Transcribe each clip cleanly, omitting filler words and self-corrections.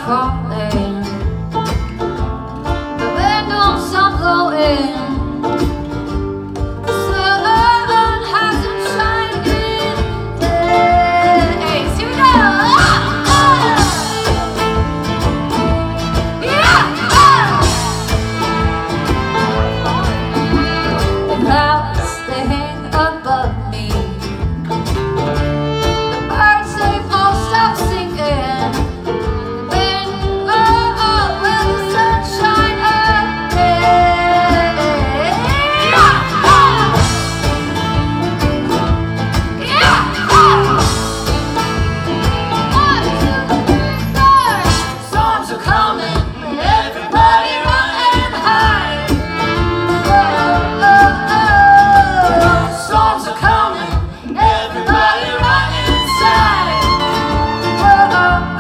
falling. The wind don't stop blowing. The sun hasn't shined in days. Here we go. The clouds, they hang above me. The birds, they've all stopped singing. When, will the sunshine again? One, two, three, four. Storms are coming, and everybody run and hide. Storms are coming, everybody run inside. Black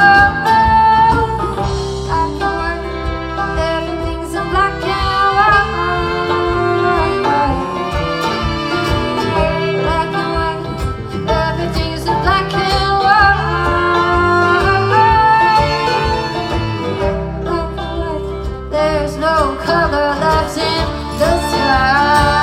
and white, everything's in black and white. Black and white, everything's in black and white. Black and white, there's no color left in the sky.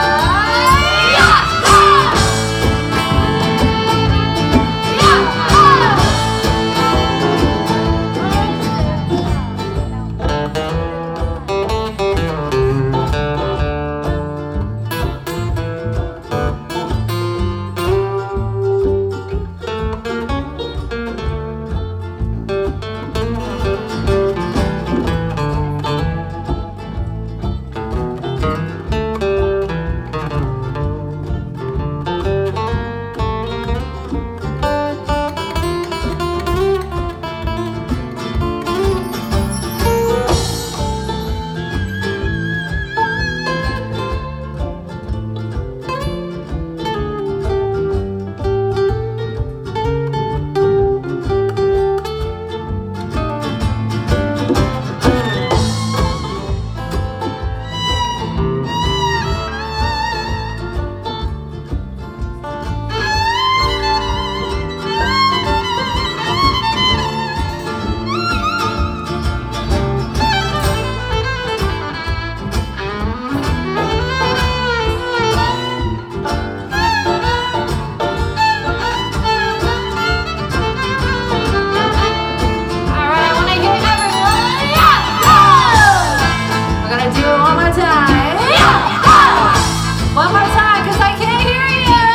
One more time, 'cause I can't hear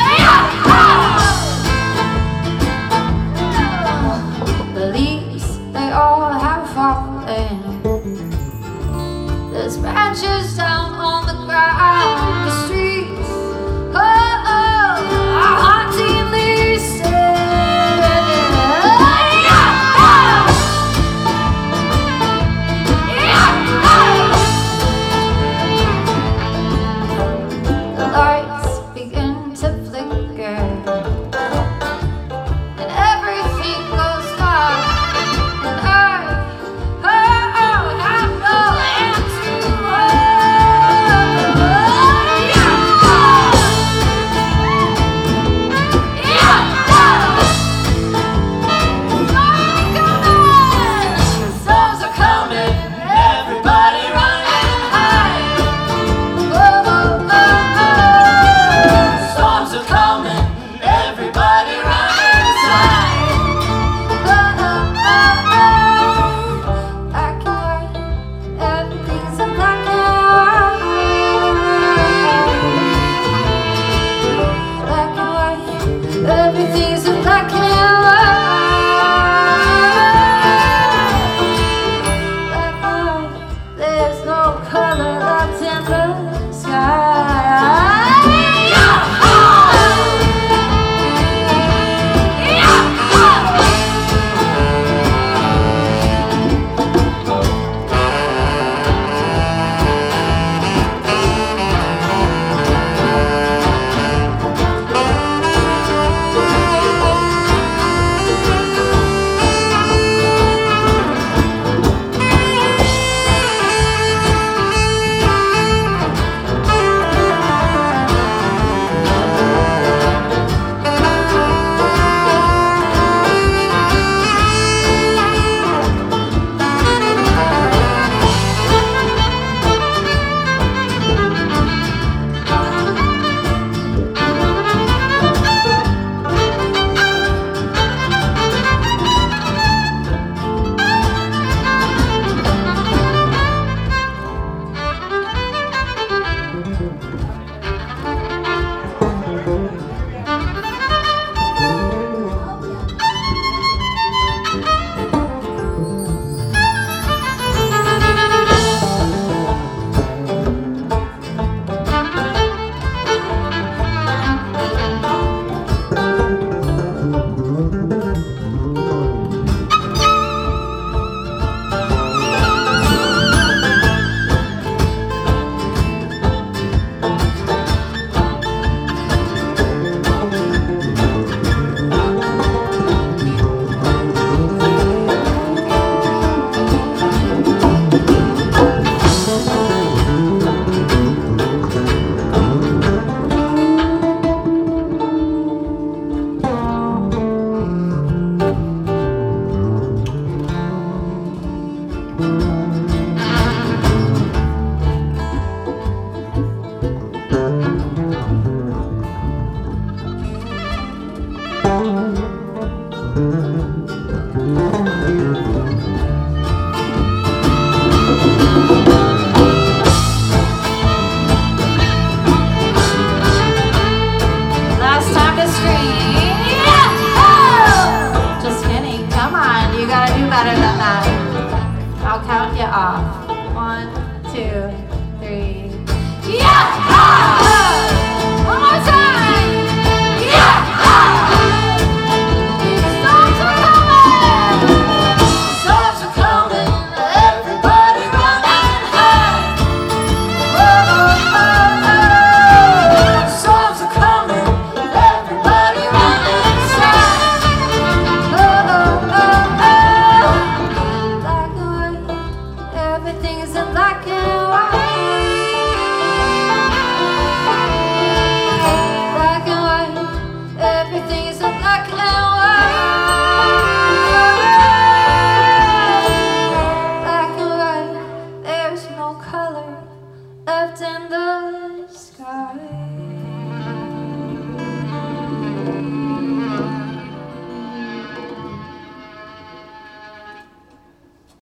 you. The leaves, they all have fallen. There's branches down on the ground. The streets, are hauntingly still. The lights begin to flicker, and everything goes dark, and I have no answer. everything is in black and white.